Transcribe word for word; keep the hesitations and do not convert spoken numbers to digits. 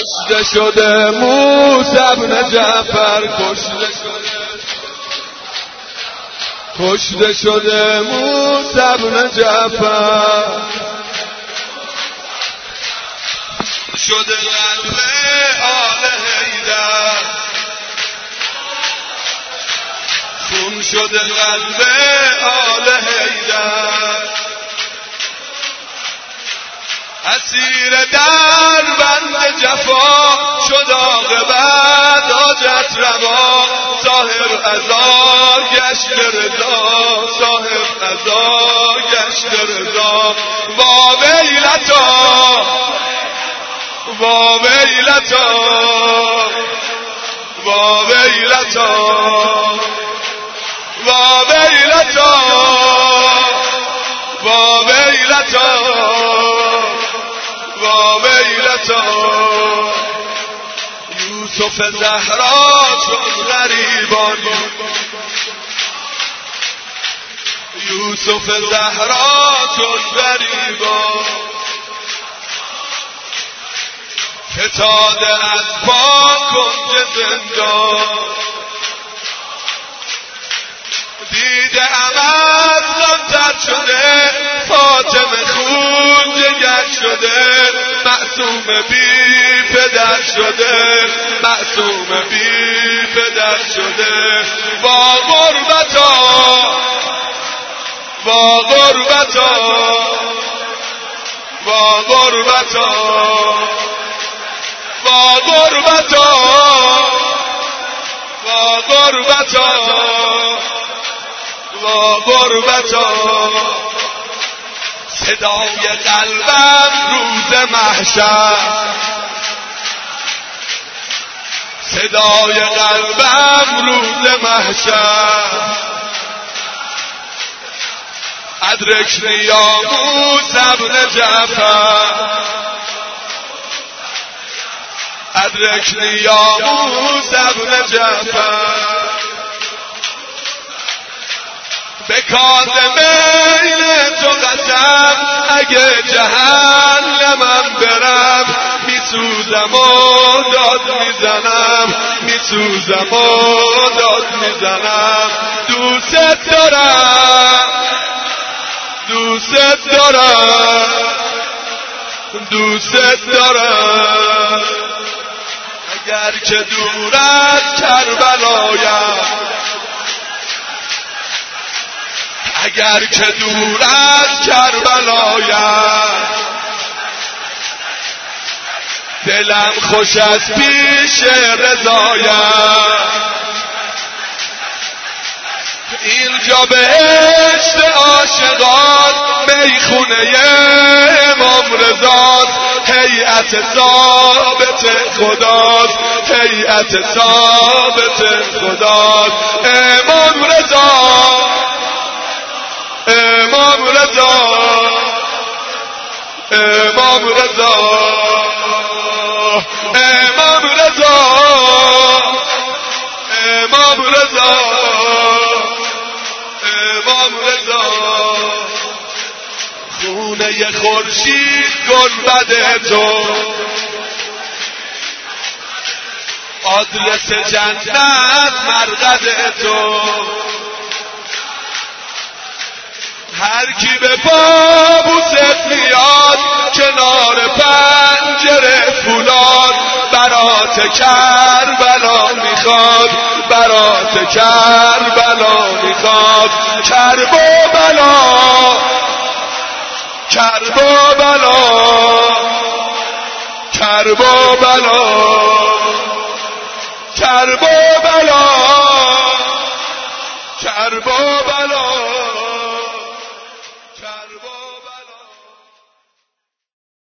کشته شده موسی ابن جعفر، کشته شده کشته شده موسی ابن جعفر، شده قلب آل حیدر، خون شده قلب آل حیدر، اسیر در بند جفا شد عاقبت حاجت روا، صاحب عزا گشت رضا، صاحب عزا گشت رضا. وا ویلتا وا ویلتا وا ویلتا وا ویلتا وا ویلتا وا ویلتا. یوسف زهرا شد غریبان، یوسف زهرا شد غریبان، فتاده از پا کنج زندان، دیده عمد لانتر شده، فاطمه خون جگر شده، معصوم بی پدر شده، معصوم بی پدر شده. با غربتا با غربتا با غربتا با غربتا با غربتا با غربتا. صدای قلبم روز محشر، صدای قلبم روز محشر، ادرکنی یا موسی ابن جعفر، ادرکنی یا موسی ابن جعفر. به کاظمین تو قسم اگه جهنمم برم، میسوزم و داد میزنم، میسوزم و داد میزنم. دوست دارم دوست دارم دوست دارم، اگر که دور از کربلایم، اگر که دور از کربلایم، دلم خوش از پیش رضایم. اینجا بهشت عاشقان، میخونه امام رضاست، هیئت ثابت خداست، هیئت ثابت خداست. امام رضا امام رضا امام رضا امام رضا امام رضا امام رضا. خونه خورشید گنبد تو، آدرس جنت مرقد تو، هر کی به پابوست میاد کنار پنجره فولاد، برات کربلا میخواد، برات کربلا میخواد. کرب و بلا کرب و بلا کرب و بلا کرب و بلا کرب و بلا.